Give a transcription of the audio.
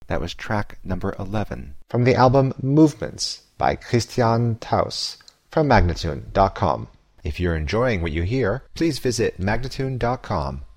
That was track number 11. From the album Movements by Christian Taus from Magnatune.com. If you're enjoying what you hear, please visit Magnatune.com